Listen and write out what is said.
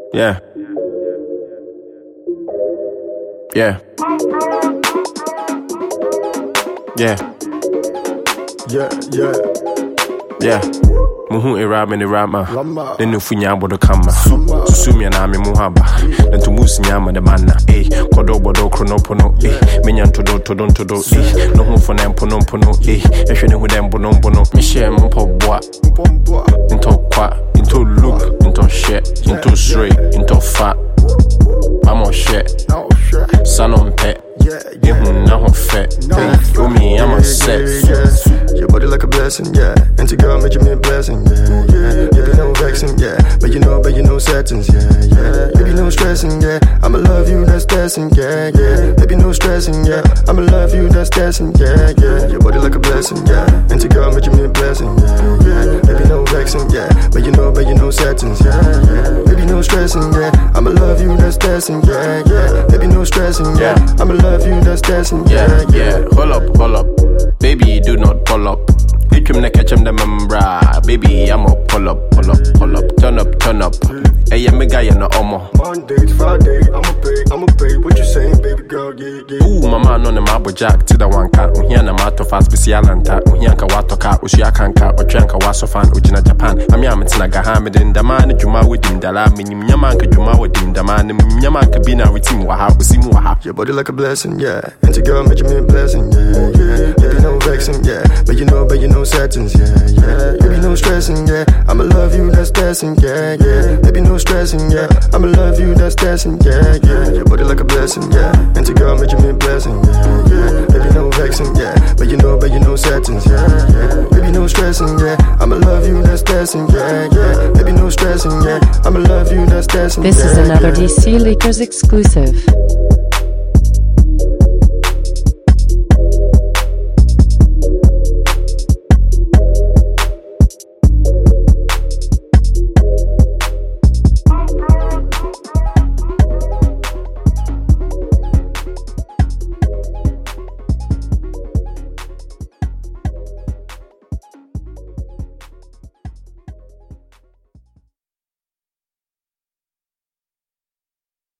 Yeah. Yeah. Yeah. Yeah. Muhu irame ni rama. Nenu funya bodo kama. Susumi na mi muhaba. Nentu musi nyama de mana. Kodo bodo kronopono. Menyanto do to don to do. No hu for nem pono pono. Ehwe ne hu dem bono bono. Mi share mpo boa. Into kwa, into look, into shit, into straight, into fat. I'm on shit. Son on pet. Yeah, now I'm fat. For me, I'm a set. Your body like a blessing, yeah. And to God, make you me a blessing, yeah. Baby, no vexing, yeah. But you know settings, yeah. Baby, no stressing, yeah. I'ma love you, that's destined, yeah. Baby, no stressing, yeah. I'ma love you, that's destined, yeah. Your body like a blessing, yeah. And to God, make you me a blessing, yeah. Baby, no vexing, yeah. But you know settings, yeah. Baby, no stressing, yeah. I'ma love you, that's destined, yeah. Baby, no stressing, yeah. I'ma love you, that's destined, yeah. Hold up. Baby, do not pull up. Hit him, catch him, the membra. Baby, I'm a pull up. Turn up. Hey, I'm a guy in the Omo. Monday to Friday, I'ma pay. What you saying, baby girl, yeah. Ooh, mama, no, the marble jack to the one cat. Here, the matter fast, Bisialanta. Uhianka Watoka, Ushiakanka, Ochanka Wasofan, Ujina Japan. I'm Yamatinaga Hamid in the man, Juma with him, Dala, Minim Yamanka, Juma with him, the man, Yamanka Bina with him, Waha. Your body like a blessing, yeah. And to girl, make you me a blessing, yeah. Baby, no vexing, yeah. But you know settings, yeah. Baby, no stressing, yeah. I'ma love you, that's destined, yeah. Baby, no stressing, yeah. I'ma love you, that's destined, yeah. Your body like a blessing, yeah. And to girl, make you me a blessing, yeah. Baby, no vexing, yeah. But you know settings, yeah. Baby, no stressing, yeah. I'ma love you, that's destined, yeah. Baby, no stressing, yeah. I'ma love you, that's destined. This is another DC Leakers exclusive.